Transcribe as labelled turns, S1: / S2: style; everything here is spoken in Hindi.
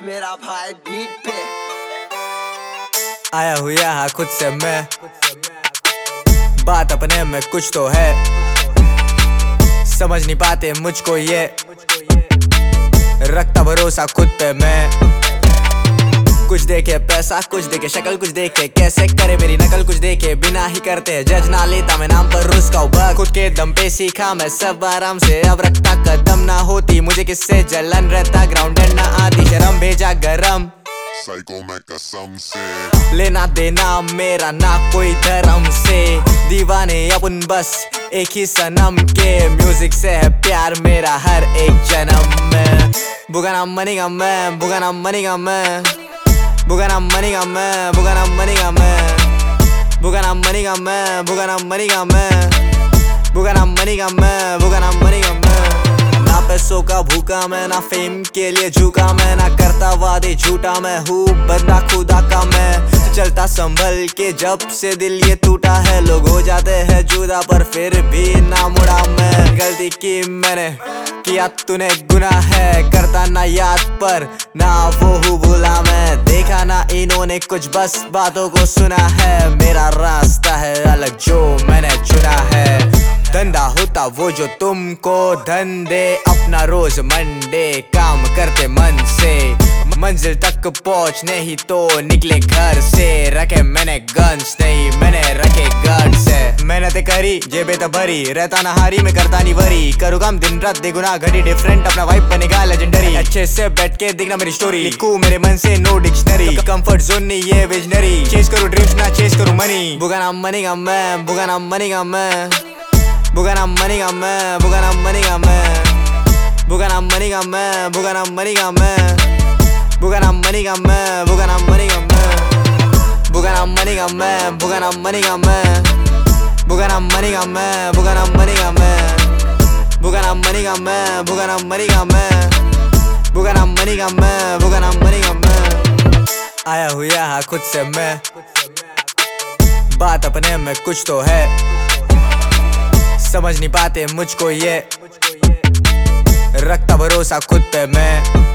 S1: मेरा भाई बीट पे
S2: आया हूँ यहाँ खुद से मैं, बात अपने में कुछ तो है, समझ नहीं पाते मुझको ये, रखता भरोसा खुद पे मैं। कुछ देखे पैसा, कुछ देखे शक्ल, कुछ देखे कैसे करे मेरी नकल, कुछ देखे बिना ही करते जज ना लेता मैं नाम पर रुस का खुद के दम पे सीखा मैं सब आराम से, अब रखता कदम ना होती मुझे किससे जलन, रहता ग्राउंडेड ना आती शर्म, भेजा गरम
S3: साइको मैं कसम से,
S2: लेना देना मेरा ना कोई धर्म से, दीवाने अपन बस एक ही सनम के, म्यूजिक से है प्यार मेरा हर एक जन्म में। बुगाना मनीगा मैं, बुगाना मनीगा मैं, बुगाना मनीगा मैं, बुगाना मनीगा मैं, बुगाना मनीगा मैं, बुगाना मनीगा मैं, बुगाना मनीगा मैं, बुगाना मनीगा मैं। ना पैसों का भूखा मैं, ना फेम के लिए झुका मैं, ना करता वादे झूठा मैं, हूँ बंदा खुदा का मैं, चलता संभल के जब से दिल ये टूटा है, लोग हो जाते हैं जुदा पर फिर भी ना मुड़ा मैं, गलती की मैंने किया तूने गुनाह है, करता ना याद पर ना वो हूँ भूला मैं, देखा ना इन्होंने कुछ बस बातों को सुना है, मेरा रास्ता है अलग जो मैंने चुना है, धंधा होता वो जो तुमको धन दे, अपना रोज मंडे काम करते मन से, मंजिल तक पहुंचने ही तो निकले घर से, रखे मैंने गन्स नहीं मैंने रखे गन से, मेहनत करी जेबे तो भरी, रहता ना हारी में करता नहीं वरी, करूँ काम दिन रात देगुना घड़ी डिफरेंट, अपना वाइब बनेगा लेजेंडरी, अच्छे से बैठ के देखना मेरी स्टोरी, लिखूं मेरे मन से नो डिक्शनरी, कंफर्ट जोन नहीं ये विजनरी, चेस करूँ ड्रीम्स ना चेस करूँ मनी, बुगाना मनीगा मैं, बुगाना मनीगा मैं, बुगाना मनीगा मैं, बुगाना मनीगा मैं, बुगाना मनीगा मैं, बुगाना मनीगा मैं, बुगाना मनीगा मैं, बुगाना मनीगा मैं, बुगाना मनीगा मैं, बुगाना मनीगा मैं, बुगाना मनीगा मैं, बुगाना मनीगा मैं, बुगाना मनीगा मैं, बुगाना मनीगा मैं, बुगाना मनीगा मैं, बुगाना मनीगा मैं। आया हूँ यहाँ खुद से मैं, बात अपने में कुछ तो है, समझ नहीं पाते मुझको ये, रखता भरोसा खुद पे मैं।